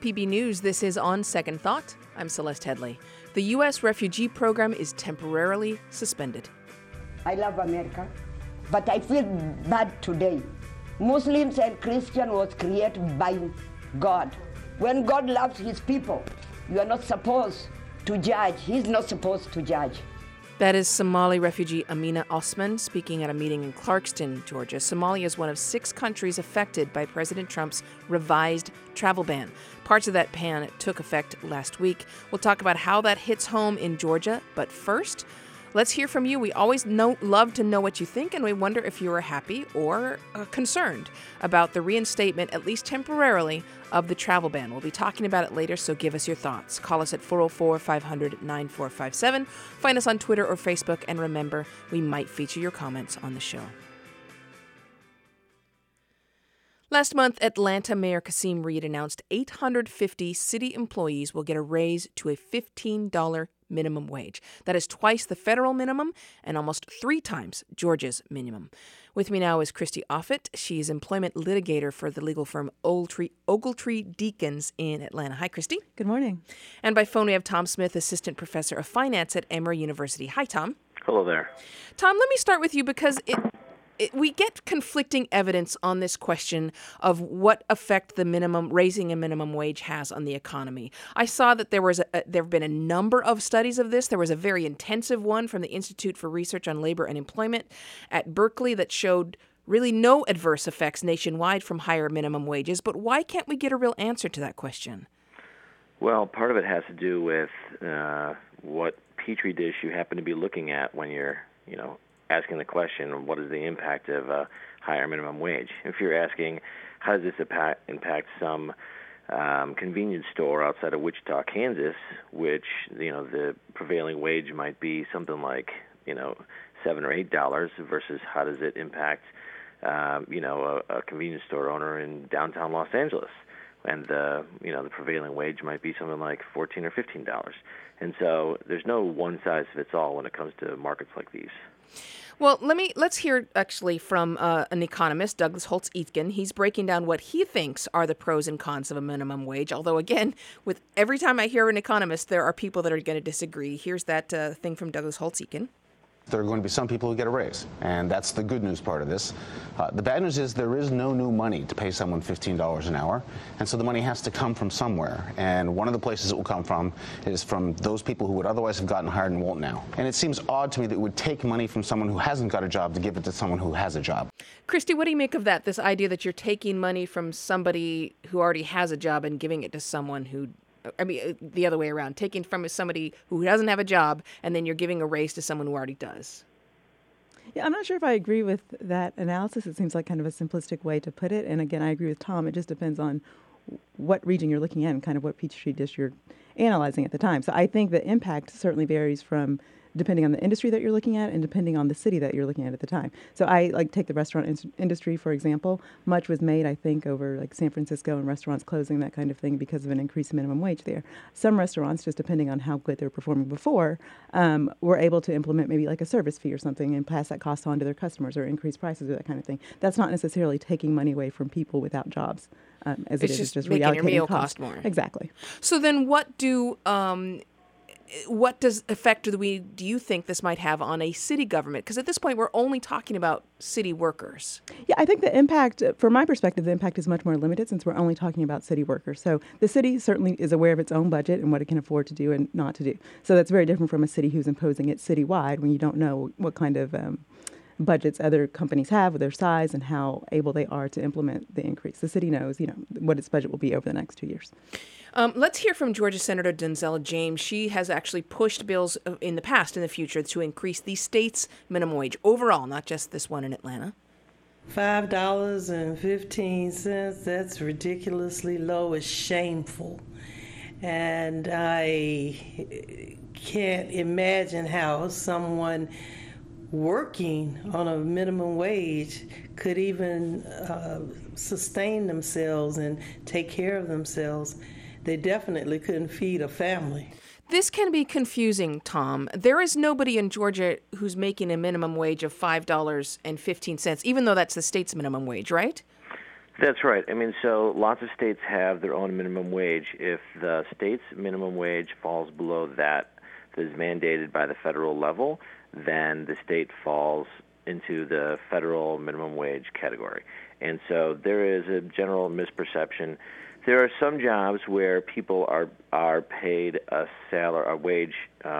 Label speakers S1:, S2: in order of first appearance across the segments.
S1: KPB News, this is On Second Thought. I'm Celeste Headley. The U.S. refugee program is temporarily suspended.
S2: I love America, but I feel bad today. Muslims and Christians was created by God. When God loves his people, you are not supposed to judge. He's not supposed to judge.
S1: That is Somali refugee Amina Osman speaking at a meeting in Clarkston, Georgia. Somalia is one of 6 countries affected by President Trump's revised travel ban. Parts of that ban took effect last week. We'll talk about how that hits home in Georgia. But first, let's hear from you. We always love to know what you think, and we wonder if you are happy or concerned about the reinstatement, at least temporarily, of the travel ban. We'll be talking about it later, so give us your thoughts. Call us at 404-500-9457. Find us on Twitter or Facebook, and remember, we might feature your comments on the show. Last month, Atlanta Mayor Kasim Reed announced 850 city employees will get a raise to a $15 minimum wage. That is twice the federal minimum and almost 3 times Georgia's minimum. With me now is Christy Offit. She's employment litigator for the legal firm Ogletree Deakins in Atlanta. Hi, Christy.
S3: Good morning.
S1: And by phone, we have Tom Smith, assistant professor of finance at Emory University. Hi, Tom.
S4: Hello there.
S1: Tom, let me start with you because we get conflicting evidence on this question of what effect the raising a minimum wage has on the economy. I saw that there have been a number of studies of this. There was a very intensive one from the Institute for Research on Labor and Employment at Berkeley that showed really no adverse effects nationwide from higher minimum wages. But why can't we get a real answer to that question?
S4: Well, part of it has to do with what petri dish you happen to be looking at when you're, asking the question, what is the impact of a higher minimum wage? If you're asking, how does this impact some convenience store outside of Wichita, Kansas, which, the prevailing wage might be something like, $7 or $8 versus how does it impact, a convenience store owner in downtown Los Angeles? And the prevailing wage might be something like $14 or $15. And so there's no one size fits all when it comes to markets like these.
S1: Well, let's hear actually from an economist, Douglas Holtz-Eakin. He's breaking down what he thinks are the pros and cons of a minimum wage. Although, again, with every time I hear an economist, there are people that are going to disagree. Here's that thing from Douglas Holtz-Eakin.
S5: There are going to be some people who get a raise, and that's the good news part of this. The bad news is there is no new money to pay someone $15 an hour, and so the money has to come from somewhere. And one of the places it will come from is from those people who would otherwise have gotten hired and won't now. And it seems odd to me that it would take money from someone who hasn't got a job to give it to someone who has a job.
S1: Christy, what do you make of that, this idea that you're taking money from somebody who already has a job and giving it to someone who the other way around, taking from somebody who doesn't have a job, and then you're giving a raise to someone who already does?
S3: Yeah, I'm not sure if I agree with that analysis. It seems like kind of a simplistic way to put it. And again, I agree with Tom. It just depends on what region you're looking at and kind of what petri dish you're analyzing at the time. So I think the impact certainly varies from depending on the industry that you're looking at and depending on the city that you're looking at the time. So I take the restaurant industry, for example. Much was made, I think, over San Francisco and restaurants closing, that kind of thing, because of an increased minimum wage there. Some restaurants, just depending on how good they were performing before, were able to implement maybe a service fee or something and pass that cost on to their customers or increase prices or that kind of thing. That's not necessarily taking money away from people without jobs. As
S1: it's
S3: it is just
S1: making your meal
S3: cost
S1: more.
S3: Exactly.
S1: So then what effect do you think this might have on a city government? Because at this point, we're only talking about city workers.
S3: Yeah, I think the impact, from my perspective, the impact is much more limited since we're only talking about city workers. So the city certainly is aware of its own budget and what it can afford to do and not to do. So that's very different from a city who's imposing it citywide when you don't know what kind of budgets other companies have with their size and how able they are to implement the increase. The city knows, what its budget will be over the next 2 years.
S1: Let's hear from Georgia Senator Donzella James. She has actually pushed bills in the past and the future to increase the state's minimum wage overall, not just this one in Atlanta.
S6: $5.15, that's ridiculously low. It's shameful. And I can't imagine how someone working on a minimum wage could even sustain themselves and take care of themselves. They definitely couldn't feed a family.
S1: This can be confusing, Tom. There is nobody in Georgia who's making a minimum wage of $5.15, even though that's the state's minimum wage, right?
S4: That's right. I mean, so lots of states have their own minimum wage. If the state's minimum wage falls below that is mandated by the federal level, then the state falls into the federal minimum wage category. And so there is a general misperception. There are some jobs where people are paid a wage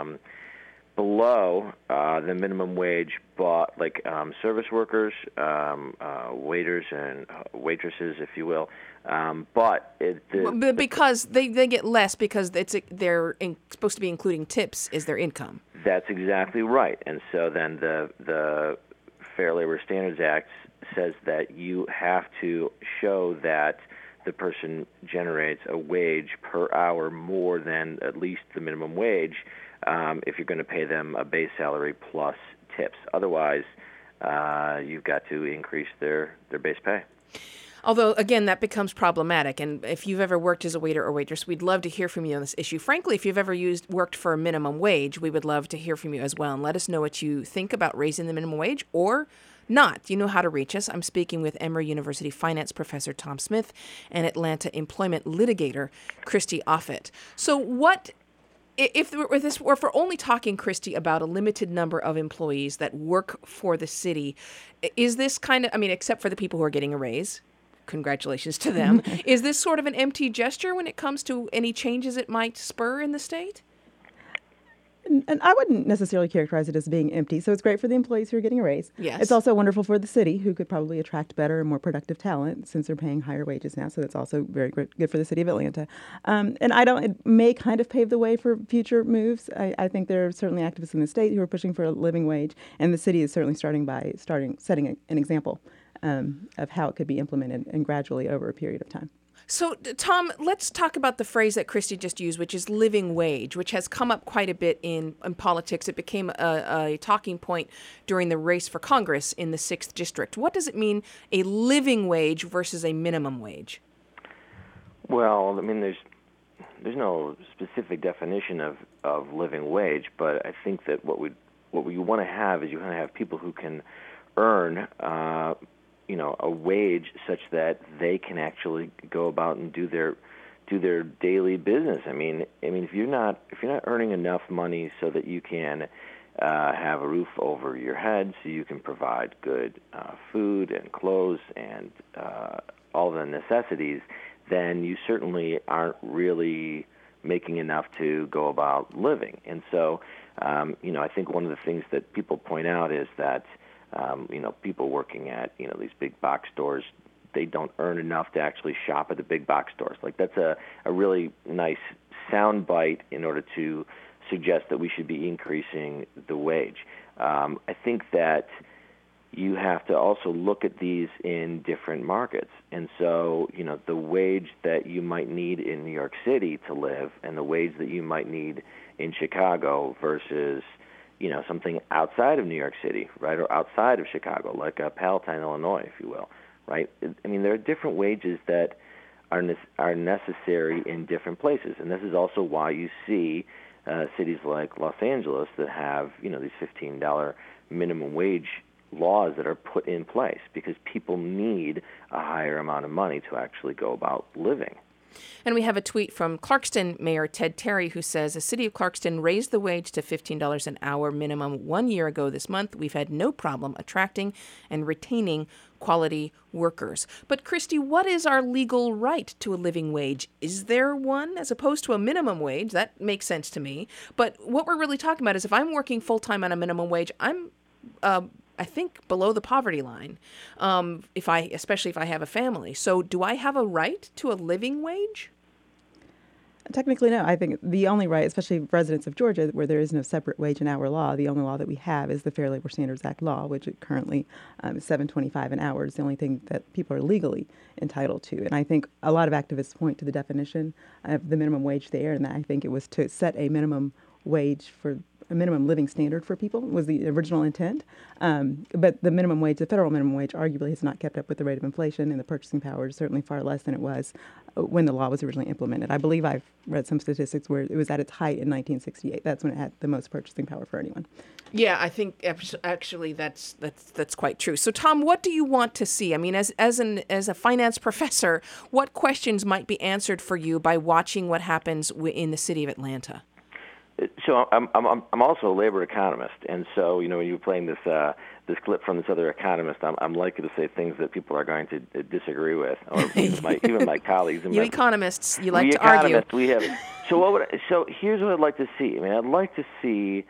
S4: below the minimum wage, but like service workers, waiters and waitresses, if you will. But
S1: because they get less because they're supposed to be including tips is their income.
S4: That's exactly right. And so then the Fair Labor Standards Act says that you have to show that the person generates a wage per hour more than at least the minimum wage if you're going to pay them a base salary plus tips. Otherwise, you've got to increase their base pay.
S1: Although, again, that becomes problematic. And if you've ever worked as a waiter or waitress, we'd love to hear from you on this issue. Frankly, if you've ever worked for a minimum wage, we would love to hear from you as well. And let us know what you think about raising the minimum wage or not. You know how to reach us. I'm speaking with Emory University finance professor Tom Smith and Atlanta employment litigator Christy Offit. So what... If we're only talking, Christy, about a limited number of employees that work for the city, is this kind of, I mean, except for the people who are getting a raise, congratulations to them, is this sort of an empty gesture when it comes to any changes it might spur in the state?
S3: And I wouldn't necessarily characterize it as being empty. So it's great for the employees who are getting a raise.
S1: Yes.
S3: It's also wonderful for the city, who could probably attract better and more productive talent since they're paying higher wages now. So that's also very good for the city of Atlanta. And it may kind of pave the way for future moves. I think there are certainly activists in the state who are pushing for a living wage, and the city is certainly setting an example of how it could be implemented and gradually over a period of time.
S1: So, Tom, let's talk about the phrase that Christy just used, which is living wage, which has come up quite a bit in politics. It became a talking point during the race for Congress in the 6th District. What does it mean, a living wage versus a minimum wage?
S4: Well, I mean, there's no specific definition of living wage, but I think that what we want to have is you want to have people who can earn a wage such that they can actually go about and do their daily business. I mean, if you're not earning enough money so that you can have a roof over your head, so you can provide good food and clothes and all the necessities, then you certainly aren't really making enough to go about living. And so, I think one of the things that people point out is that people working at, these big box stores, they don't earn enough to actually shop at the big box stores. Like, that's a really nice sound bite in order to suggest that we should be increasing the wage. I think that you have to also look at these in different markets. And so, the wage that you might need in New York City to live and the wage that you might need in Chicago versus something outside of New York City, right, or outside of Chicago, like Palatine, Illinois, if you will, right? I mean, there are different wages that are necessary in different places, and this is also why you see cities like Los Angeles that have, these $15 minimum wage laws that are put in place because people need a higher amount of money to actually go about living.
S1: And we have a tweet from Clarkston Mayor Ted Terry, who says, the city of Clarkston raised the wage to $15 an hour minimum 1 year ago this month. We've had no problem attracting and retaining quality workers. But Christy, what is our legal right to a living wage? Is there one as opposed to a minimum wage? That makes sense to me. But what we're really talking about is if I'm working full-time on a minimum wage, I'm I think below the poverty line, especially if I have a family. So do I have a right to a living wage?
S3: Technically, no. I think the only right, especially residents of Georgia, where there is no separate wage and hour law, the only law that we have is the Fair Labor Standards Act law, which currently is $7.25 an hour. It's the only thing that people are legally entitled to. And I think a lot of activists point to the definition of the minimum wage there, and I think it was to set a minimum wage for a minimum living standard for people was the original intent. But the minimum wage, the federal minimum wage, arguably has not kept up with the rate of inflation, and the purchasing power is certainly far less than it was when the law was originally implemented. I believe I've read some statistics where it was at its height in 1968. That's when it had the most purchasing power for anyone.
S1: Yeah, I think actually that's quite true. So, Tom, what do you want to see? I mean, as a finance professor, what questions might be answered for you by watching what happens in the city of Atlanta?
S4: So I'm also a labor economist, and so when you're playing this clip from this other economist, I'm likely to say things that people are going to disagree with, or even my colleagues.
S1: You economists, you like to argue.
S4: We have. So here's what I'd like to see. I mean, I'd like to see,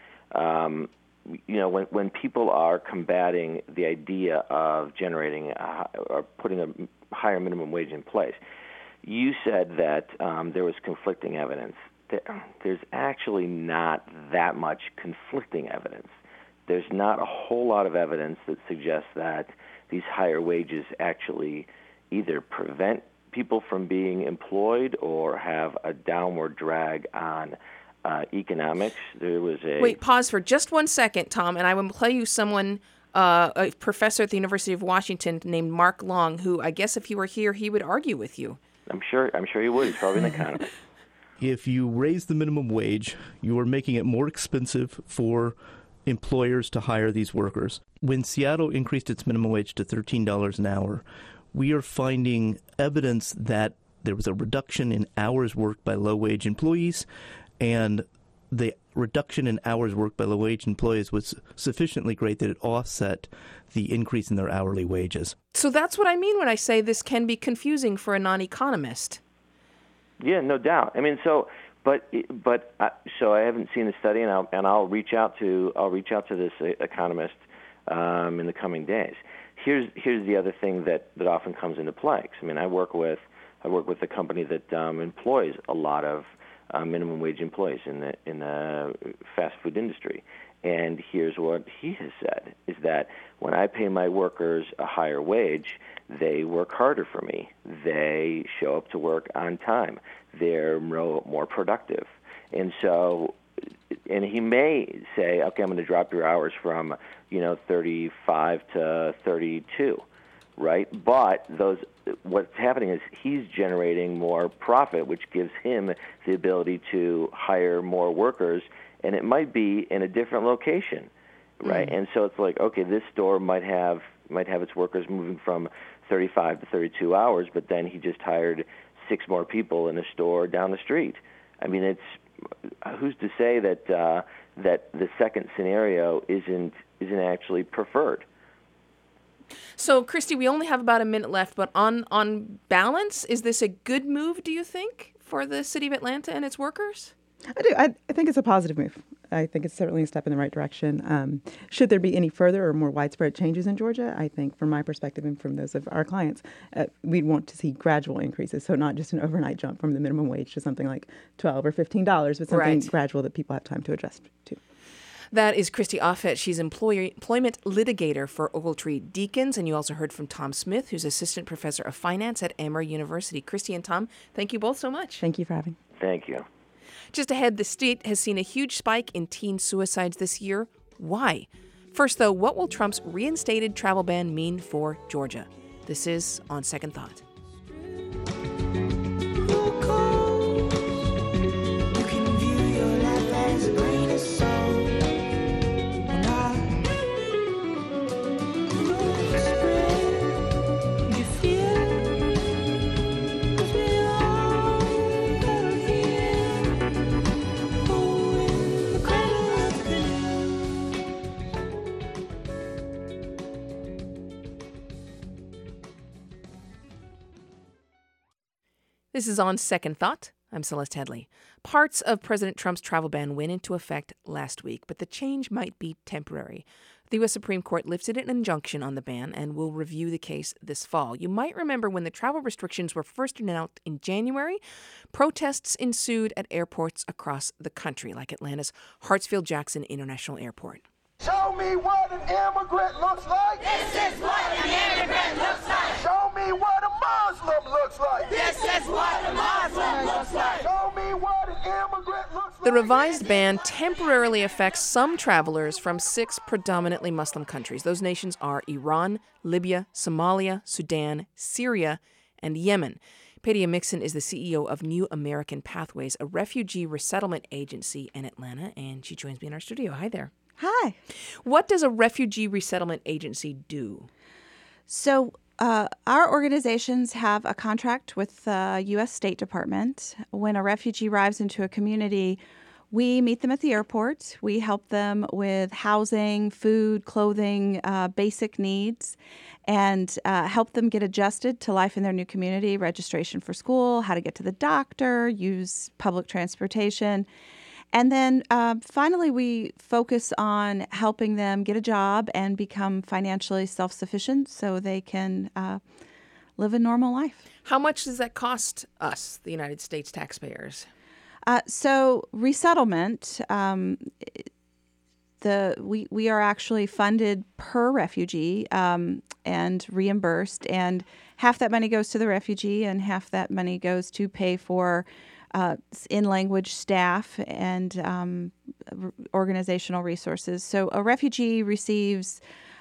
S4: when people are combating the idea of generating or putting a higher minimum wage in place. You said that there was conflicting evidence. There's actually not that much conflicting evidence. There's not a whole lot of evidence that suggests that these higher wages actually either prevent people from being employed or have a downward drag on economics. There was Wait,
S1: pause for just 1 second, Tom, and I will play you someone, a professor at the University of Washington named Mark Long, who I guess if he were here, he would argue with you.
S4: I'm sure he would. He's probably an economist.
S7: If you raise the minimum wage, you are making it more expensive for employers to hire these workers. When Seattle increased its minimum wage to $13 an hour, we are finding evidence that there was a reduction in hours worked by low-wage employees, and the reduction in hours worked by low-wage employees was sufficiently great that it offset the increase in their hourly wages.
S1: So that's what I mean when I say this can be confusing for a non-economist.
S4: Yeah, no doubt. I mean, so I haven't seen the study, and I'll reach out to this economist in the coming days. Here's the other thing that often comes into play. I mean, I work with a company that employs a lot of minimum wage employees in the fast food industry, and here's what he has said: is that when I pay my workers a higher wage, they work harder for me. They show up to work on time. They're more productive. And so, and he may say, okay, I'm going to drop your hours from, 35 to 32, right? But what's happening is he's generating more profit, which gives him the ability to hire more workers, and it might be in a different location, right? And so it's like, okay, this store might have its workers moving from 35 to 32 hours, but then he just hired 6 more people in a store down the street. I mean, who's to say that the second scenario isn't actually preferred?
S1: So, Christy, we only have about a minute left, but on balance, is this a good move, do you think, for the city of Atlanta and its workers?
S3: I do. I think it's a positive move. I think it's certainly a step in the right direction. Should there be any further or more widespread changes in Georgia, I think from my perspective and from those of our clients, we'd want to see gradual increases. So not just an overnight jump from the minimum wage to something like $12 or $15, but something gradual that people have time to adjust to.
S1: That is Christy Offit. She's employment litigator for Ogletree Deacons. And you also heard from Tom Smith, who's assistant professor of finance at Emory University. Christy and Tom, thank you both so much.
S3: Thank you for having me.
S4: Thank you.
S1: Just ahead, the state has seen a huge spike in teen suicides this year. Why? First, though, what will Trump's reinstated travel ban mean for Georgia? This is On Second Thought. This is On Second Thought. I'm Celeste Headley. Parts of President Trump's travel ban went into effect last week, but the change might be temporary. The U.S. Supreme Court lifted an injunction on the ban and will review the case this fall. You might remember when the travel restrictions were first announced in January, protests ensued at airports across the country, like Atlanta's Hartsfield-Jackson International Airport.
S8: Show me what an immigrant looks like.
S9: This is what an immigrant looks like.
S8: Show me what a Muslim looks like.
S9: This is what a Muslim looks like.
S8: Show me what an immigrant looks
S1: The
S8: like.
S1: revised ban temporarily affects some travelers from 6 predominantly Muslim countries. Those nations are Iran, Libya, Somalia, Sudan, Syria, and Yemen. Padia Mixon is the CEO of New American Pathways, a refugee resettlement agency in Atlanta, and she joins me in our studio. Hi there.
S10: Hi.
S1: What does a refugee resettlement agency do?
S10: So our organizations have a contract with the U.S. State Department. When a refugee arrives into a community, we meet them at the airport. We help them with housing, food, clothing, basic needs, and help them get adjusted to life in their new community, registration for school, how to get to the doctor, use public transportation. And then finally, we focus on helping them get a job and become financially self-sufficient so they can live a normal life.
S1: How much does that cost us, the United States taxpayers?
S10: So resettlement, we are actually funded per refugee and reimbursed, and half that money goes to the refugee and half that money goes to pay for in-language staff and organizational resources. So a refugee receives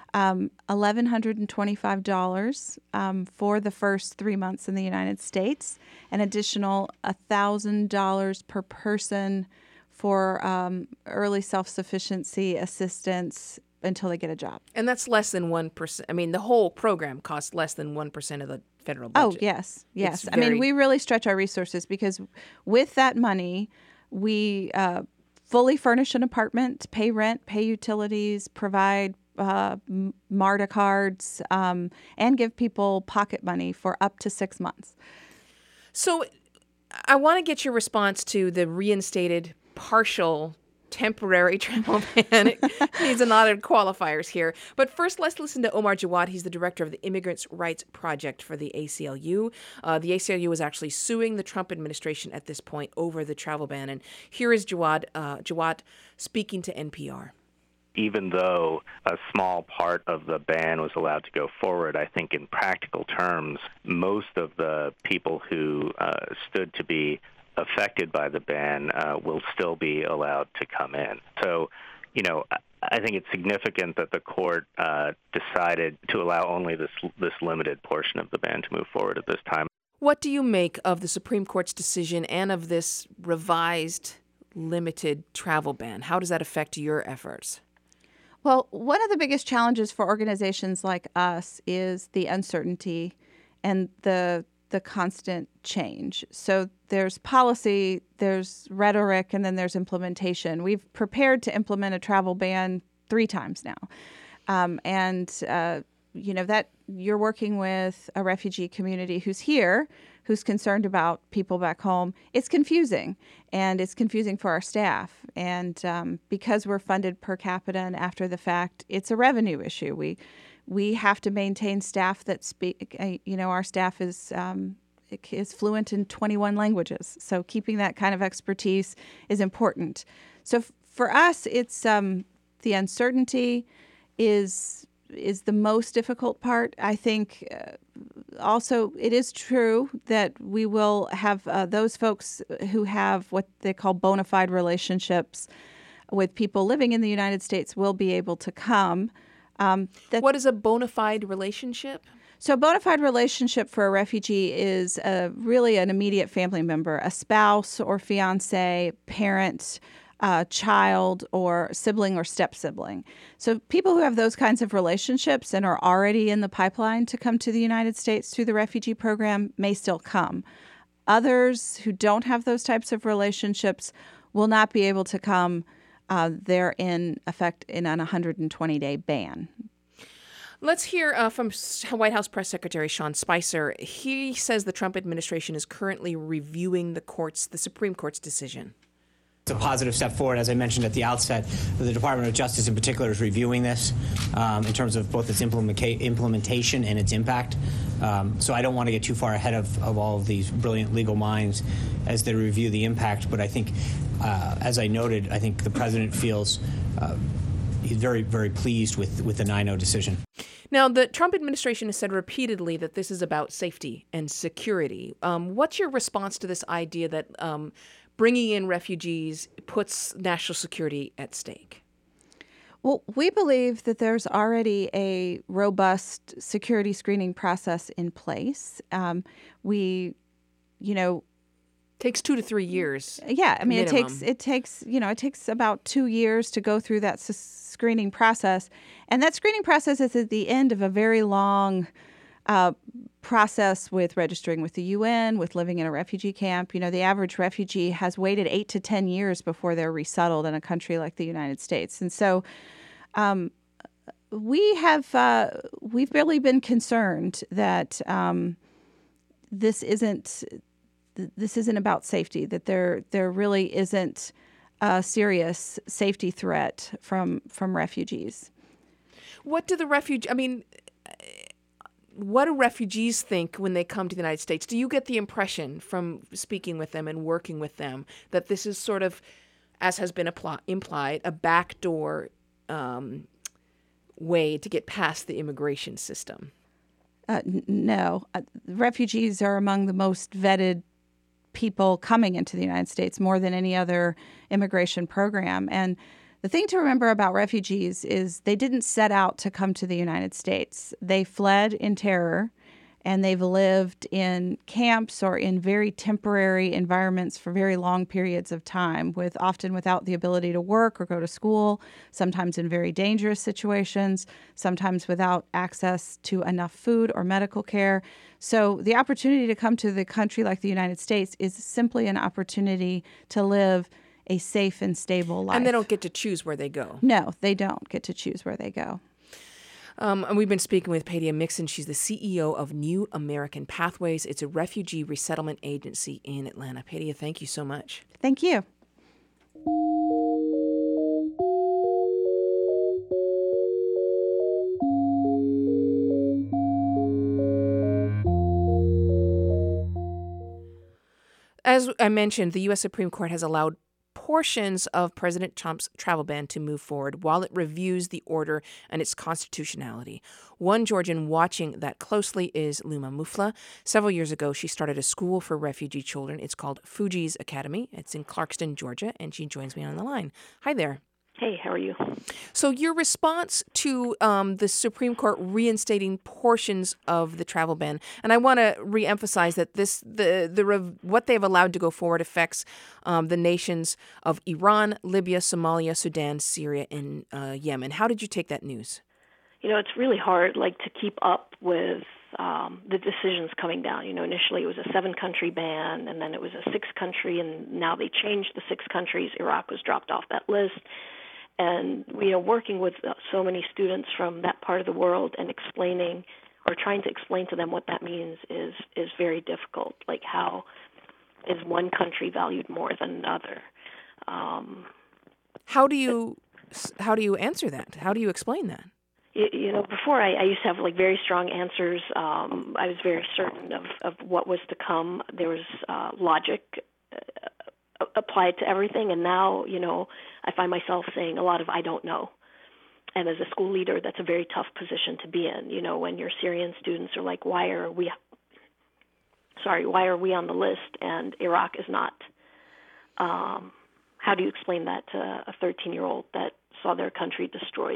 S10: $1,125 for the first 3 months in the United States, an additional $1,000 per person for early self-sufficiency assistance until they get a job.
S1: And that's less than 1%. I mean, the whole program costs less than 1% of the federal budget.
S10: Oh, yes. I mean, we really stretch our resources because with that money, we fully furnish an apartment, pay rent, pay utilities, provide MARTA cards, and give people pocket money for up to 6 months.
S1: So I want to get your response to the reinstated partial temporary travel ban. It needs a lot of qualifiers here. But first, let's listen to Omar Jawad. He's the director of the Immigrants' Rights Project for the ACLU. The ACLU is actually suing the Trump administration at this point over the travel ban. And here is Jawad speaking to NPR.
S11: Even though a small part of the ban was allowed to go forward, I think in practical terms, most of the people who stood to be affected by the ban will still be allowed to come in. So, I think it's significant that the court decided to allow only this limited portion of the ban to move forward at this time.
S1: What do you make of the Supreme Court's decision and of this revised limited travel ban? How does that affect your efforts?
S10: Well, one of the biggest challenges for organizations like us is the uncertainty and the constant change. So there's policy, there's rhetoric, and then there's implementation. We've prepared to implement a travel ban 3 times now. That you're working with a refugee community who's here, who's concerned about people back home. It's confusing, and it's confusing for our staff. And because we're funded per capita and after the fact, it's a revenue issue. We have to maintain staff that speak. Our staff is fluent in 21 languages, so keeping that kind of expertise is important. So for us, it's the uncertainty is the most difficult part. I think also it is true that we will have those folks who have what they call bona fide relationships with people living in the United States will be able to come.
S1: What is a bona fide relationship?
S10: So a bona fide relationship for a refugee is really an immediate family member, a spouse or fiance, parent, child, or sibling or step-sibling. So people who have those kinds of relationships and are already in the pipeline to come to the United States through the refugee program may still come. Others who don't have those types of relationships will not be able to come. They're in effect in an 120-day ban.
S1: Let's hear from White House Press Secretary Sean Spicer. He says the Trump administration is currently reviewing the Supreme Court's decision.
S12: It's a positive step forward. As I mentioned at the outset, the Department of Justice in particular is reviewing this in terms of both its implementation and its impact. So I don't want to get too far ahead of all of these brilliant legal minds as they review the impact. But I think, as I noted, I think the president feels he's very, very pleased with the 9-0 decision.
S1: Now, the Trump administration has said repeatedly that this is about safety and security. What's your response to this idea that bringing in refugees puts national security at stake?
S10: Well, we believe that there's already a robust security screening process in place.
S1: Takes 2 to 3 years.
S10: Yeah, I mean,
S1: minimum.
S10: it takes about 2 years to go through that screening process, and that screening process is at the end of a very long process with registering with the UN, with living in a refugee camp. The average refugee has waited 8 to 10 years before they're resettled in a country like the United States. And so we've really been concerned that this isn't about safety, that there really isn't a serious safety threat from refugees.
S1: What do what do refugees think when they come to the United States? Do you get the impression from speaking with them and working with them that this is sort of, as has been implied, a backdoor way to get past the immigration system?
S10: No. Refugees are among the most vetted people coming into the United States, more than any other immigration program. And the thing to remember about refugees is they didn't set out to come to the United States. They fled in terror, and they've lived in camps or in very temporary environments for very long periods of time, often without the ability to work or go to school, sometimes in very dangerous situations, sometimes without access to enough food or medical care. So the opportunity to come to the country like the United States is simply an opportunity to live a safe and stable life.
S1: And they don't get to choose where they go.
S10: No, they don't get to choose where they go.
S1: And we've been speaking with Padia Mixon. She's the CEO of New American Pathways. It's a refugee resettlement agency in Atlanta. Padia, thank you so much.
S10: Thank you.
S1: As I mentioned, the U.S. Supreme Court has allowed portions of President Trump's travel ban to move forward while it reviews the order and its constitutionality. One Georgian watching that closely is Luma Mufla. Several years ago, she started a school for refugee children. It's called Fugees Academy. It's in Clarkston, Georgia, and she joins me on the line. Hi there.
S13: Hey, how are you?
S1: So your response to the Supreme Court reinstating portions of the travel ban, and I want to reemphasize that what they've allowed to go forward affects the nations of Iran, Libya, Somalia, Sudan, Syria, and Yemen. How did you take that news?
S13: It's really hard, to keep up with the decisions coming down. Initially it was a 7-country ban, and then it was a 6-country, and now they changed the 6 countries. Iraq was dropped off that list. And working with so many students from that part of the world and explaining or trying to explain to them what that means is very difficult. How is one country valued more than another?
S1: How do you answer that? How do you explain that?
S13: Before I used to have very strong answers. I was very certain of what was to come. There was logic applied to everything, and now I find myself saying a lot of I don't know. And as a school leader, that's a very tough position to be in. When your Syrian students are like, why are we on the list and Iraq is not? How do you explain that to a 13-year-old that saw their country destroyed?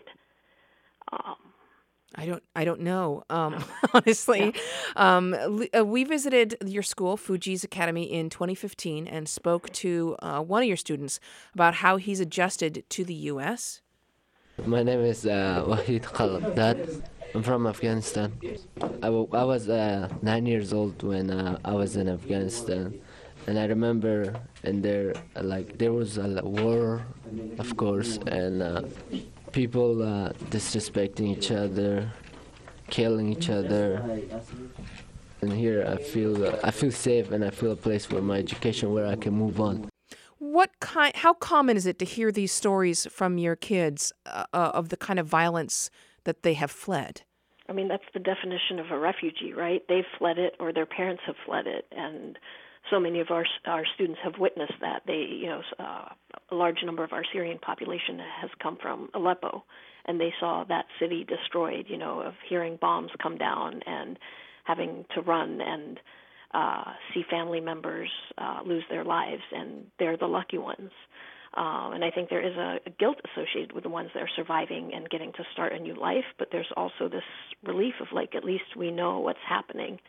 S1: I don't know, honestly. Yeah. We visited your school, Fugees Academy, in 2015 and spoke to one of your students about how he's adjusted to the U.S.
S14: My name is Wahid Khalabdad. I'm from Afghanistan. I was 9 years old when I was in Afghanistan. And I remember there was a war, of course, and people disrespecting each other, killing each other. And here I feel safe, and I feel a place for my education where I can move on.
S1: How common is it to hear these stories from your kids of the kind of violence that they have fled?
S13: I mean, that's the definition of a refugee, right? They've fled it, or their parents have fled it, and so many of our students have witnessed that. A large number of our Syrian population has come from Aleppo, and they saw that city destroyed, of hearing bombs come down and having to run. And see family members lose their lives, and they're the lucky ones. And I think there is a guilt associated with the ones that are surviving and getting to start a new life, but there's also this relief of, like, at least we know what's happening,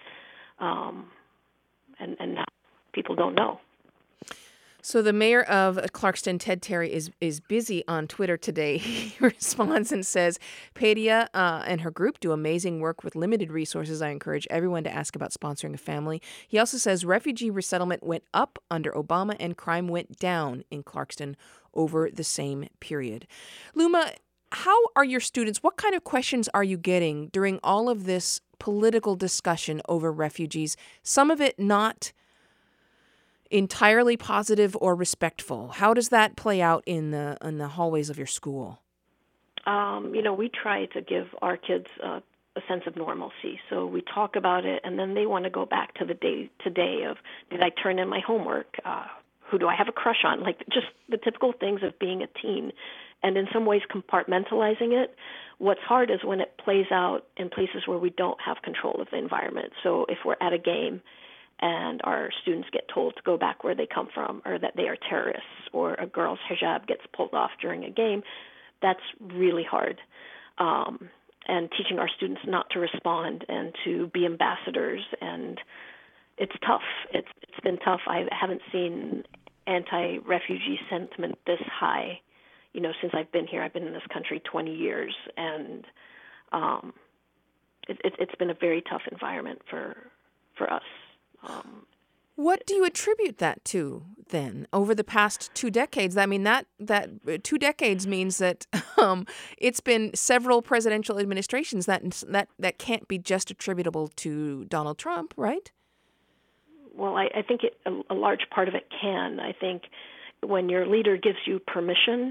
S13: and now people don't know.
S1: So the mayor of Clarkston, Ted Terry, is busy on Twitter today. He responds and says, Padia and her group do amazing work with limited resources. I encourage everyone to ask about sponsoring a family. He also says refugee resettlement went up under Obama and crime went down in Clarkston over the same period. Luma, how are your students, what kind of questions are you getting during all of this political discussion over refugees? Some of it not entirely positive or respectful. How does that play out in the hallways of your school?
S13: We try to give our kids a sense of normalcy. So we talk about it, and then they want to go back to the day-to-day of, did I turn in my homework? Who do I have a crush on? Like, just the typical things of being a teen. And in some ways compartmentalizing it. What's hard is when it plays out in places where we don't have control of the environment. So if we're at a game and our students get told to go back where they come from, or that they are terrorists, or a girl's hijab gets pulled off during a game, that's really hard. And teaching our students not to respond and to be ambassadors, and it's tough. It's been tough. I haven't seen anti-refugee sentiment this high, since I've been here. I've been in this country 20 years, and it's been a very tough environment for us.
S1: What do you attribute that to, then, over the past 2 decades? I mean, that 2 decades means that it's been several presidential administrations. That can't be just attributable to Donald Trump, right?
S13: Well, I think a large part of it can. I think when your leader gives you permission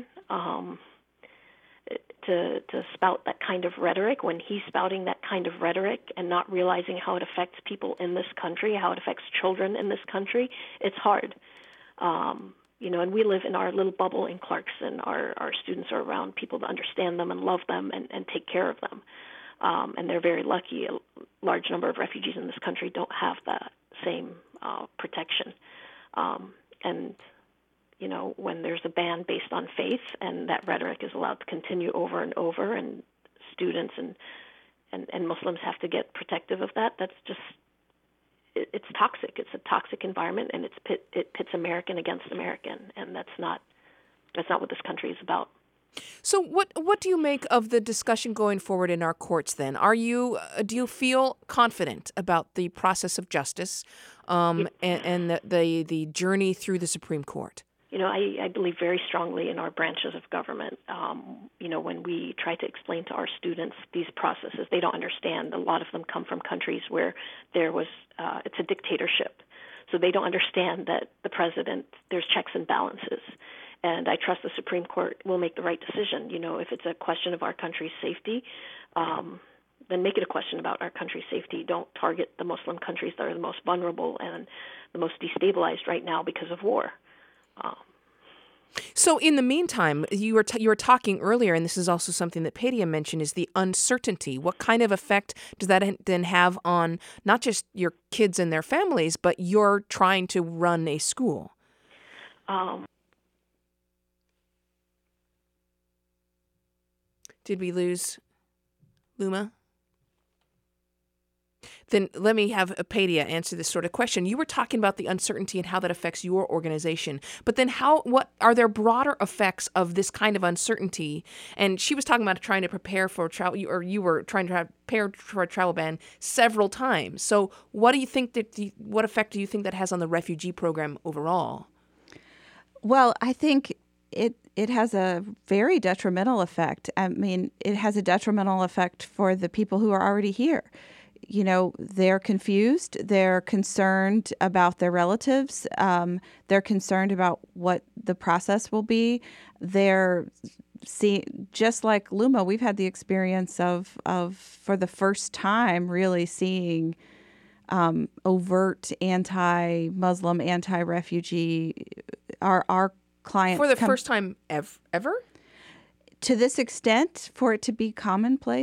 S13: to spout that kind of rhetoric, when he's spouting that kind of rhetoric and not realizing how it affects people in this country, how it affects children in this country, it's hard. And we live in our little bubble in Clarkston. Our students are around people that understand them and love them and take care of them. And they're very lucky. A large number of refugees in this country don't have that same protection. When there's a ban based on faith and that rhetoric is allowed to continue over and over, and students and Muslims have to get protective of that, that's just, it's toxic. It's a toxic environment, and it pits American against American, and that's not what this country is about.
S1: So what do you make of the discussion going forward in our courts then? Do you feel confident about the process of justice and the journey through the Supreme Court?
S13: I believe very strongly in our branches of government. When we try to explain to our students these processes, they don't understand. A lot of them come from countries where it's a dictatorship. So they don't understand that the president, there's checks and balances. And I trust the Supreme Court will make the right decision. If it's a question of our country's safety, then make it a question about our country's safety. Don't target the Muslim countries that are the most vulnerable and the most destabilized right now because of war.
S1: So in the meantime, you were talking earlier, and this is also something that Padia mentioned, is the uncertainty. What kind of effect does that then have on not just your kids and their families, but you're trying to run a school? Did we lose Luma? Then let me have Padia answer this sort of question. You were talking about the uncertainty and how that affects your organization. But then what are there broader effects of this kind of uncertainty? And she was talking about trying to prepare for travel, or you were trying to prepare for a travel ban several times. So what do you think what effect do you think that has on the refugee program overall?
S10: Well, I think it has a very detrimental effect. I mean, it has a detrimental effect for the people who are already here. They're confused. They're concerned about their relatives. They're concerned about what the process will be. They're just like Luma, we've had the experience of for the first time really seeing overt anti-Muslim, anti-refugee, our clients.
S1: For the first time ever?
S10: To this extent, for it to be commonplace.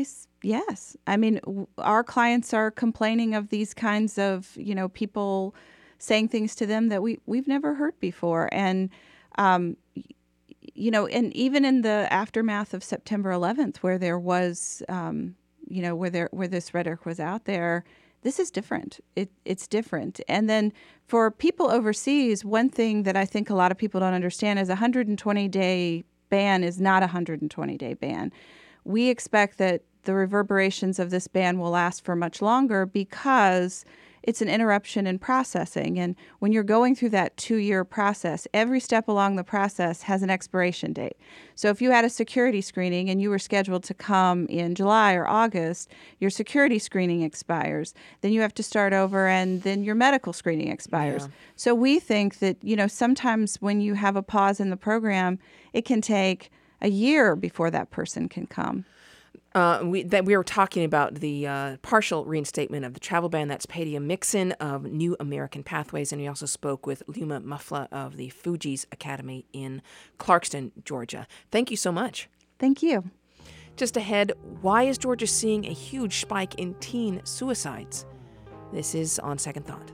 S10: Yes. I mean, our clients are complaining of these kinds of, people saying things to them that we've never heard before. And, and even in the aftermath of September 11th, where there was, where this rhetoric was out there, this is different. It's different. And then for people overseas, one thing that I think a lot of people don't understand is a 120-day ban is not a 120-day ban. We expect that the reverberations of this ban will last for much longer because it's an interruption in processing. And when you're going through that 2-year process, every step along the process has an expiration date. So if you had a security screening and you were scheduled to come in July or August, your security screening expires. Then you have to start over, and then your medical screening expires. Yeah. So we think that, sometimes when you have a pause in the program, it can take a year before that person can come.
S1: We were talking about the partial reinstatement of the travel ban. That's Padia Mixon of New American Pathways, and we also spoke with Luma Mufla of the Fugees Academy in Clarkston, Georgia. Thank you so much.
S10: Thank you.
S1: Just ahead, why is Georgia seeing a huge spike in teen suicides? This is On Second Thought.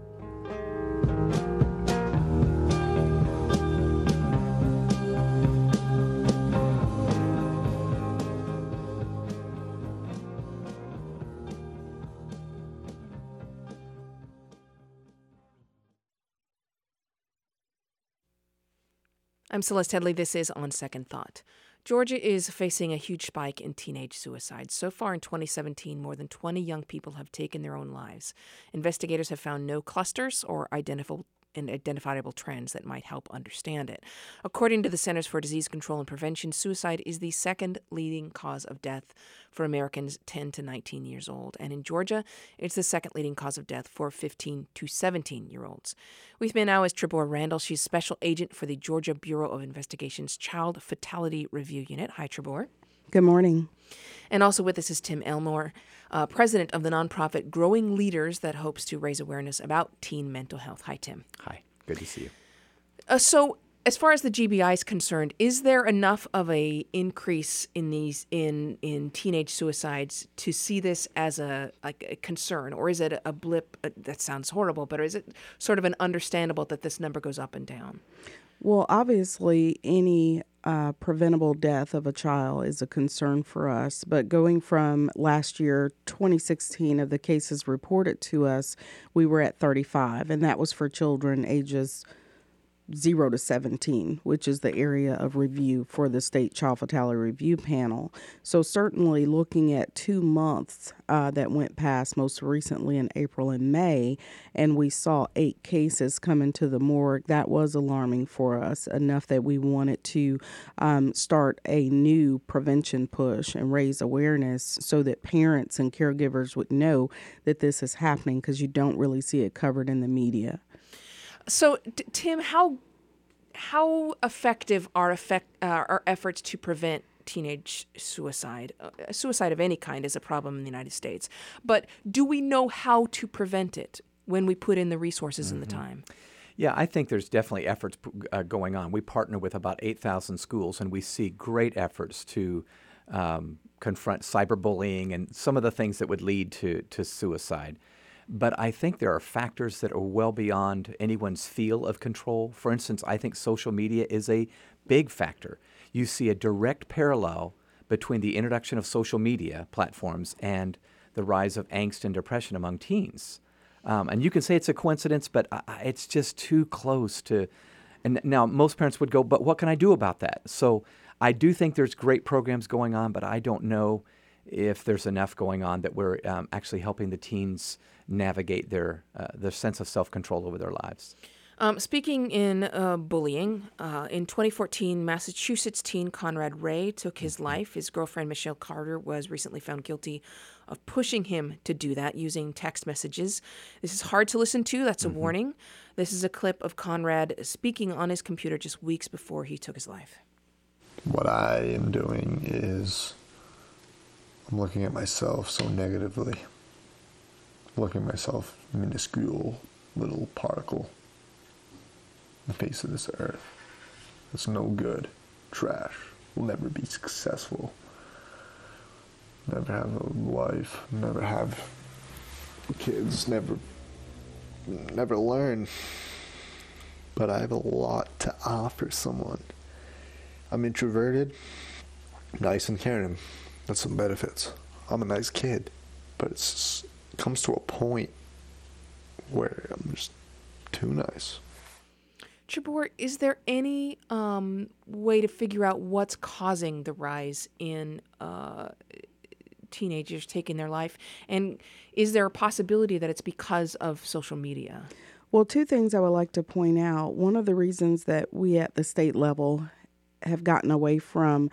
S1: I'm Celeste Headley. This is On Second Thought. Georgia is facing a huge spike in teenage suicides. So far in 2017, more than 20 young people have taken their own lives. Investigators have found no clusters or identifiable trends that might help understand it. According to the Centers for Disease Control and Prevention, suicide is the second leading cause of death for Americans 10 to 19 years old. And in Georgia, it's the second leading cause of death for 15 to 17-year-olds. With me now is Tribor Randall. She's Special Agent for the Georgia Bureau of Investigation's Child Fatality Review Unit. Hi, Tribor.
S15: Good morning.
S1: And also with us is Tim Elmore, president of the nonprofit Growing Leaders that hopes to raise awareness about teen mental health. Hi, Tim.
S16: Hi. Good to see you.
S1: So as far as the GBI is concerned, is there enough of a increase in these in teenage suicides to see this as a concern, or is it a blip? That sounds horrible, but is it sort of an understandable that this number goes up and down?
S15: Well, obviously, any preventable death of a child is a concern for us. But going from last year, 2016, of the cases reported to us, we were at 35, and that was for children ages 0 to 17, which is the area of review for the State Child Fatality Review Panel. So certainly looking at 2 months that went past, most recently in April and May, and we saw 8 cases come into the morgue, that was alarming for us, enough that we wanted to start a new prevention push and raise awareness so that parents and caregivers would know that this is happening, because you don't really see it covered in the media.
S1: So, Tim, how effective are efforts to prevent teenage suicide? Suicide of any kind is a problem in the United States. But do we know how to prevent it when we put in the resources and the time?
S16: Yeah, I think there's definitely efforts going on. We partner with about 8,000 schools, and we see great efforts to confront cyberbullying and some of the things that would lead to suicide. But I think there are factors that are well beyond anyone's feel of control. For instance, I think social media is a big factor. You see a direct parallel between the introduction of social media platforms and the rise of angst and depression among teens. And you can say it's a coincidence, but it's just too close to. And now most parents would go, but what can I do about that? So I do think there's great programs going on, but I don't know if there's enough going on that we're actually helping the teens navigate their sense of self-control over their lives.
S1: Speaking in bullying, in 2014, Massachusetts teen Conrad Ray took his life. His girlfriend, Michelle Carter, was recently found guilty of pushing him to do that using text messages. This is hard to listen to. That's a warning. This is a clip of Conrad speaking on his computer just weeks before he took his life.
S17: What I am doing is I'm looking at myself so negatively. Looking at myself, minuscule little particle on the face of this earth. It's no good. Trash. Will never be successful. never have a wife, never have kids, never learn. But I have a lot to offer someone. I'm introverted, nice and caring. That's some benefits. I'm a nice kid, but it comes to a point where I'm just too nice.
S1: Trebor, is there any way to figure out what's causing the rise in teenagers taking their life? And is there a possibility that it's because of social media?
S15: Well, two things I would like to point out. One of the reasons that we at the state level have gotten away from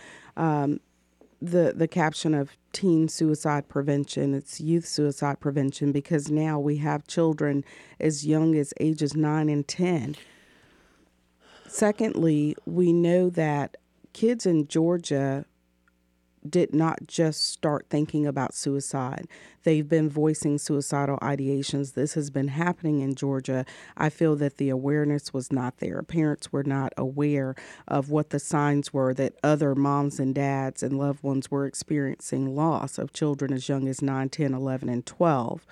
S15: the caption of teen suicide prevention, it's youth suicide prevention, because now we have children as young as ages 9 and 10. Secondly, we know that kids in Georgia did not just start thinking about suicide. They've been voicing suicidal ideations. This has been happening in Georgia. I feel that the awareness was not there. Parents were not aware of what the signs were that other moms and dads and loved ones were experiencing loss of children as young as 9, 10, 11, and 12.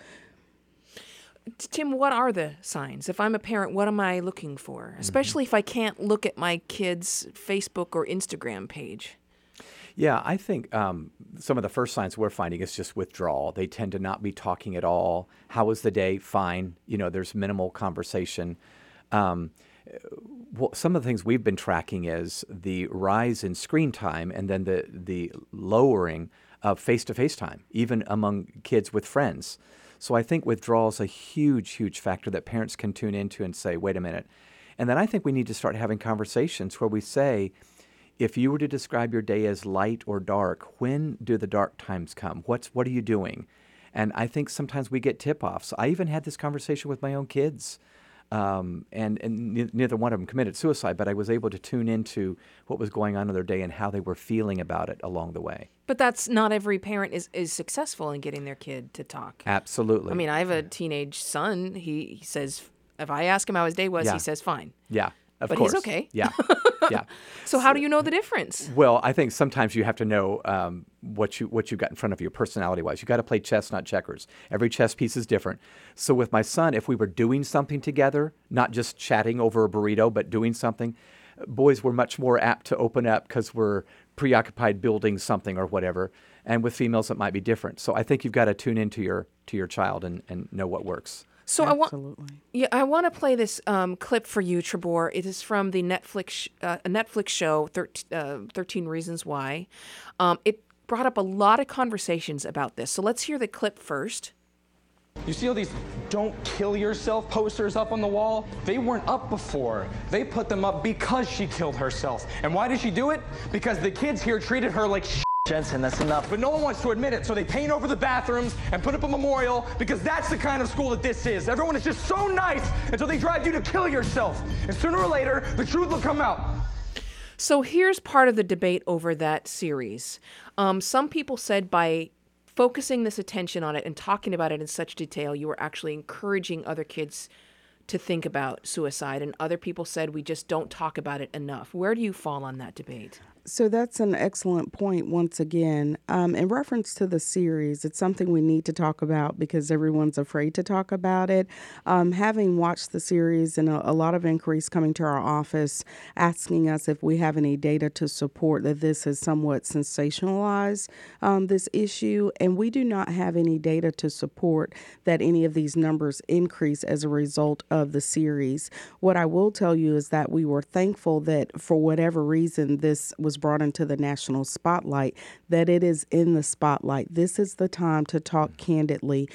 S1: Tim, what are the signs? If I'm a parent, what am I looking for? Especially if I can't look at my kid's Facebook or Instagram page.
S16: Yeah, I think some of the first signs we're finding is just withdrawal. They tend to not be talking at all. How was the day? Fine. There's minimal conversation. Some of the things we've been tracking is the rise in screen time and then the lowering of face-to-face time, even among kids with friends. So I think withdrawal is a huge, huge factor that parents can tune into and say, wait a minute. And then I think we need to start having conversations where we say, if you were to describe your day as light or dark, when do the dark times come? What are you doing? And I think sometimes we get tip-offs. I even had this conversation with my own kids, and neither one of them committed suicide, but I was able to tune into what was going on in their day and how they were feeling about it along the way.
S1: But that's not every parent is successful in getting their kid to talk.
S16: Absolutely.
S1: I mean, I have a teenage son. He says, if I ask him how his day was, he says fine.
S16: Yeah, of
S1: but
S16: course.
S1: He's okay.
S16: Yeah, yeah.
S1: So how do you know the difference?
S16: Well, I think sometimes you have to know what you've got in front of you personality-wise. You got to play chess, not checkers. Every chess piece is different. So with my son, if we were doing something together, not just chatting over a burrito, but doing something, boys were much more apt to open up because we're preoccupied building something or whatever. And with females, it might be different. So I think you've got to tune into your child and know what works.
S1: So I want to play this clip for you, Trebor. It is from the Netflix show 13 Reasons Why. It brought up a lot of conversations about this. So let's hear the clip first.
S18: You see all these "don't kill yourself" posters up on the wall? They weren't up before. They put them up because she killed herself. And why did she do it? Because the kids here treated her like shit. Jensen, that's enough. But no one wants to admit it, so they paint over the bathrooms and put up a memorial because that's the kind of school that this is. Everyone is just so nice until they drive you to kill yourself. And sooner or later, the truth will come out.
S1: So here's part of the debate over that series. Some people said by focusing this attention on it and talking about it in such detail, you were actually encouraging other kids to think about suicide. And other people said we just don't talk about it enough. Where do you fall on that debate?
S15: So that's an excellent point once again. In reference to the series, it's something we need to talk about because everyone's afraid to talk about it. Having watched the series and a lot of inquiries coming to our office asking us if we have any data to support that this has somewhat sensationalized this issue, and we do not have any data to support that any of these numbers increase as a result of the series. What I will tell you is that we were thankful that for whatever reason this was brought into the national spotlight, that it is in the spotlight. This is the time to talk candidly.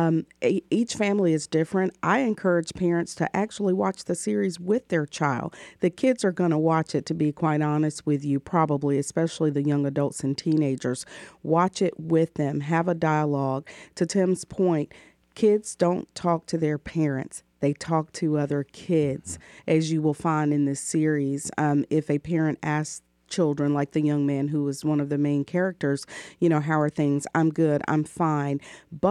S15: Each family is different. I encourage parents to actually watch the series with their child. The kids are going to watch it, to be quite honest with you, probably, especially the young adults and teenagers. Watch it with them. Have a dialogue. To Tim's point, kids don't talk to their parents. They talk to other kids, as you will find in this series. If a parent asks children, like the young man who was one of the main characters, how are things? I'm good, I'm fine. But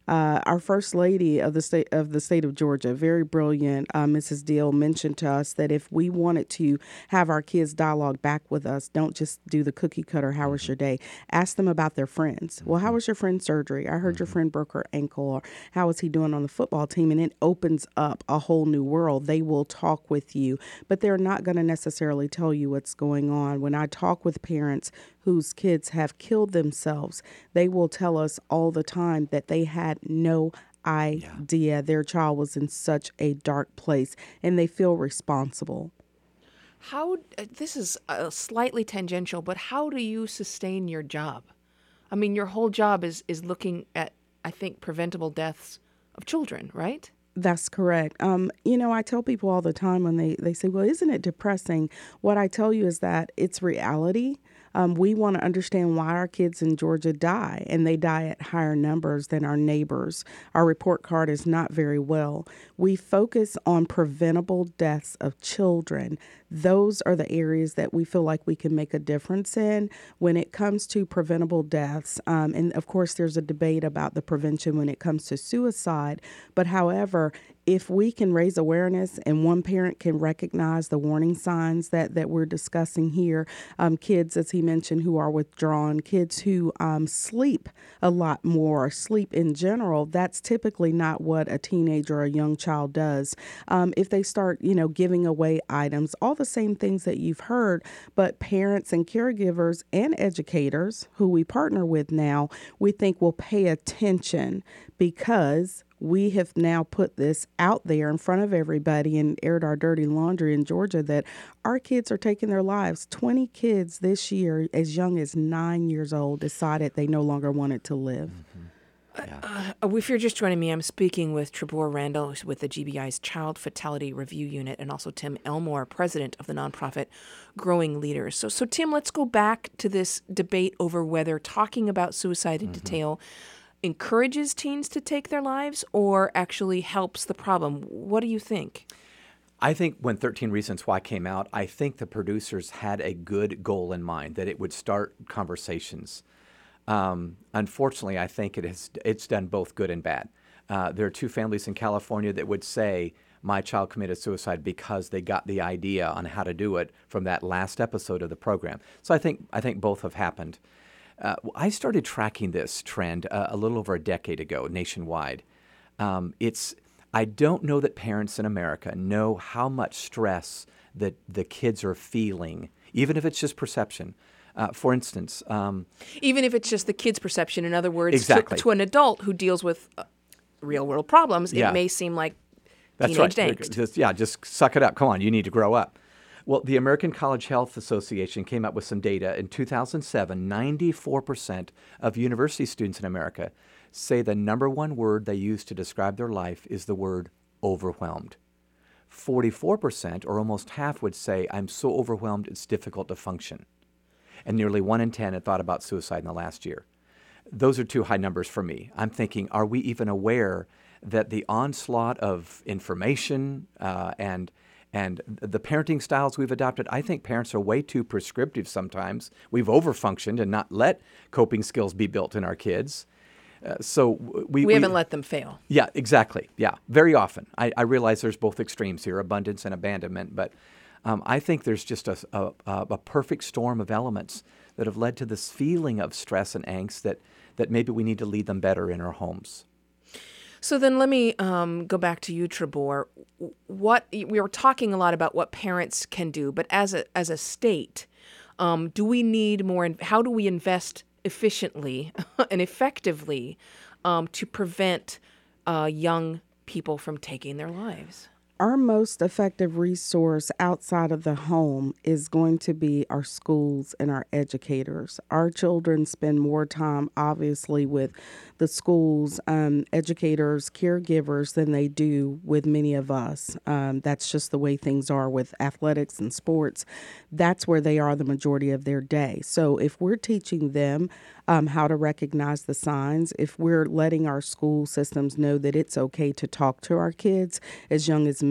S15: Our First Lady of the state of Georgia, very brilliant, Mrs. Deal, mentioned to us that if we wanted to have our kids dialogue back with us, don't just do the cookie cutter, how was your day? Ask them about their friends. Well, how was your friend's surgery? I heard your friend broke her ankle, or how is he doing on the football team? And it opens up a whole new world. They will talk with you, but they're not going to necessarily tell you what's going on. When I talk with parents whose kids have killed themselves, they will tell us all the time that they had no idea their child was in such a dark place, and they feel responsible.
S1: How, this is slightly tangential, but how do you sustain your job? I mean, your whole job is looking at, I think, preventable deaths of children, right?
S15: That's correct. I tell people all the time when they say, well, isn't it depressing? What I tell you is that it's reality. We want to understand why our kids in Georgia die, and they die at higher numbers than our neighbors. Our report card is not very well. We focus on preventable deaths of children. Those are the areas that we feel like we can make a difference in when it comes to preventable deaths. And of course, there's a debate about the prevention when it comes to suicide. But however, if we can raise awareness and one parent can recognize the warning signs that we're discussing here, kids, as he mentioned, who are withdrawn, kids who sleep a lot more, sleep in general, that's typically not what a teenager or a young child does. If they start, giving away items, all the same things that you've heard, but parents and caregivers and educators who we partner with now, we think will pay attention because we have now put this out there in front of everybody and aired our dirty laundry in Georgia that our kids are taking their lives. 20 kids this year, as young as 9 years old, decided they no longer wanted to live.
S1: Mm-hmm. If you're just joining me, I'm speaking with Trebor Randall with the GBI's Child Fatality Review Unit, and also Tim Elmore, president of the nonprofit Growing Leaders. So Tim, let's go back to this debate over whether talking about suicide in detail encourages teens to take their lives or actually helps the problem. What do you think?
S16: I think when 13 Reasons Why came out, I think the producers had a good goal in mind, that it would start conversations. Unfortunately, I think it's done both good and bad. There are two families in California that would say, my child committed suicide because they got the idea on how to do it from that last episode of the program. So I think both have happened. I started tracking this trend a little over a decade ago nationwide. I don't know that parents in America know how much stress that the kids are feeling, even if it's just perception. For instance,
S1: even if it's just the kid's perception, in other words,
S16: exactly.
S1: to an adult who deals with real-world problems, it may seem like teenage angst.
S16: Just suck it up. Come on, you need to grow up. Well, the American College Health Association came up with some data. In 2007, 94% of university students in America say the number one word they use to describe their life is the word overwhelmed. 44%, or almost half, would say, I'm so overwhelmed it's difficult to function. And nearly 1 in 10 had thought about suicide in the last year. Those are too high numbers for me. I'm thinking, are we even aware that the onslaught of information and the parenting styles we've adopted, I think parents are way too prescriptive sometimes. We've overfunctioned and not let coping skills be built in our kids. So we
S1: haven't let them fail.
S16: Yeah, exactly. Yeah, very often. I realize there's both extremes here, abundance and abandonment, but I think there's just a perfect storm of elements that have led to this feeling of stress and angst that maybe we need to lead them better in our homes.
S1: So then let me go back to you, Trebor. We were talking a lot about what parents can do, but as a state, do we need more? How do we invest efficiently and effectively to prevent young people from taking their lives?
S15: Our most effective resource outside of the home is going to be our schools and our educators. Our children spend more time, obviously, with the schools, educators, caregivers than they do with many of us. That's just the way things are with athletics and sports. That's where they are the majority of their day. So if we're teaching them how to recognize the signs, if we're letting our school systems know that it's okay to talk to our kids as young as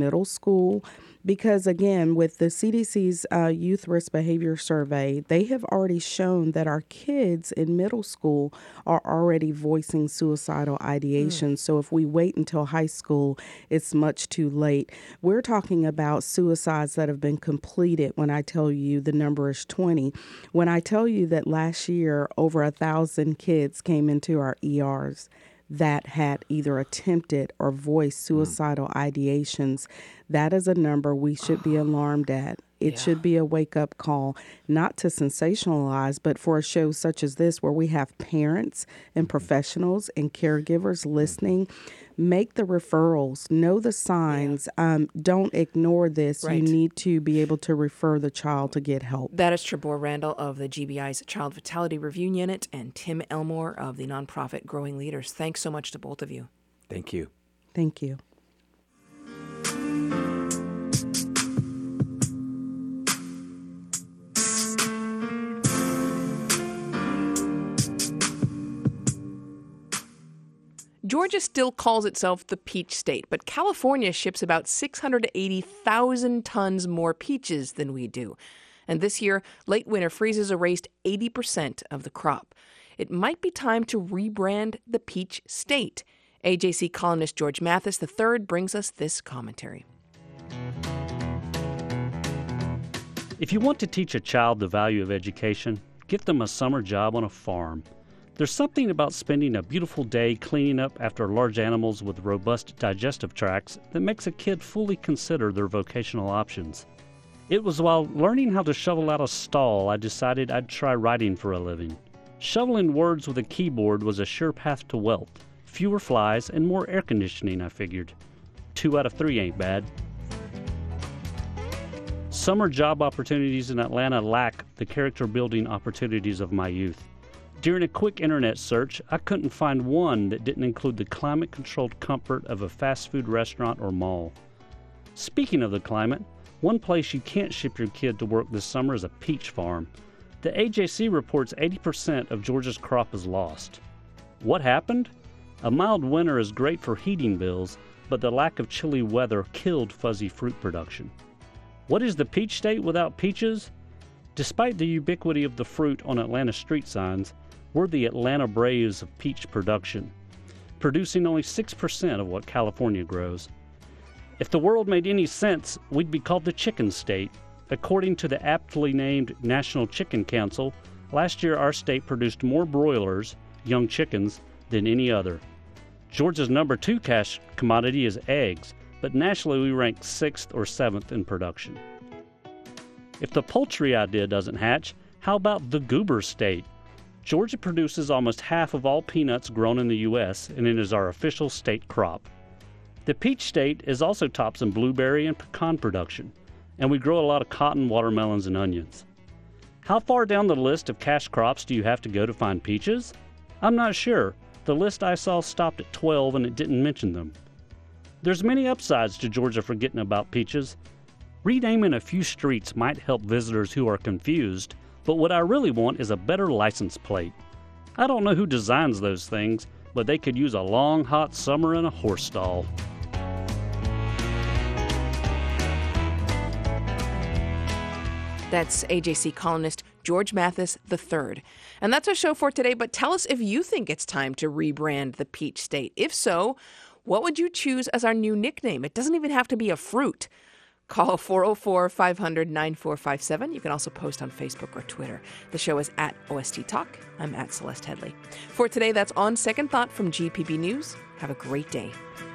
S15: middle school. Because, again, with the CDC's Youth Risk Behavior Survey, they have already shown that our kids in middle school are already voicing suicidal ideation. So if we wait until high school, it's much too late. We're talking about suicides that have been completed when I tell you the number is 20. When I tell you that last year over 1,000 kids came into our ERs that had either attempted or voiced suicidal ideations, that is a number we should be alarmed at. It should be a wake-up call, not to sensationalize, but for a show such as this where we have parents and professionals and caregivers listening, make the referrals, know the signs. Don't ignore this.
S1: Right.
S15: You need to be able to refer the child to get help.
S1: That is Trebor Randall of the GBI's Child Fatality Review Unit and Tim Elmore of the nonprofit Growing Leaders. Thanks so much to both of you.
S16: Thank you.
S15: Thank you.
S1: Georgia still calls itself the peach state, but California ships about 680,000 tons more peaches than we do. And this year, late winter freezes erased 80% of the crop. It might be time to rebrand the peach state. AJC columnist George Mathis III brings us this commentary.
S19: If you want to teach a child the value of education, get them a summer job on a farm. There's something about spending a beautiful day cleaning up after large animals with robust digestive tracts that makes a kid fully consider their vocational options. It was while learning how to shovel out a stall I decided I'd try writing for a living. Shoveling words with a keyboard was a sure path to wealth. Fewer flies and more air conditioning, I figured. 2 out of 3 ain't bad. Summer job opportunities in Atlanta lack the character-building opportunities of my youth. During a quick internet search, I couldn't find one that didn't include the climate-controlled comfort of a fast food restaurant or mall. Speaking of the climate, one place you can't ship your kid to work this summer is a peach farm. The AJC reports 80% of Georgia's crop is lost. What happened? A mild winter is great for heating bills, but the lack of chilly weather killed fuzzy fruit production. What is the peach state without peaches? Despite the ubiquity of the fruit on Atlanta street signs, we're the Atlanta Braves of peach production, producing only 6% of what California grows. If the world made any sense, we'd be called the chicken state. According to the aptly named National Chicken Council, last year our state produced more broilers, young chickens, than any other. Georgia's number 2 cash commodity is eggs, but nationally we rank 6th or 7th in production. If the poultry idea doesn't hatch, how about the goober state? Georgia produces almost half of all peanuts grown in the U.S., and it is our official state crop. The peach state is also tops in blueberry and pecan production, and we grow a lot of cotton, watermelons, and onions. How far down the list of cash crops do you have to go to find peaches? I'm not sure. The list I saw stopped at 12 and it didn't mention them. There's many upsides to Georgia forgetting about peaches. Renaming a few streets might help visitors who are confused, but what I really want is a better license plate. I don't know who designs those things, but they could use a long, hot summer in a horse stall.
S1: That's AJC columnist George Mathis III. And that's our show for today, but tell us if you think it's time to rebrand the peach state. If so, what would you choose as our new nickname? It doesn't even have to be a fruit. Call 404-500-9457. You can also post on Facebook or Twitter. The show is at OST Talk. I'm at Celeste Headley. For today, that's On Second Thought from GPB News. Have a great day.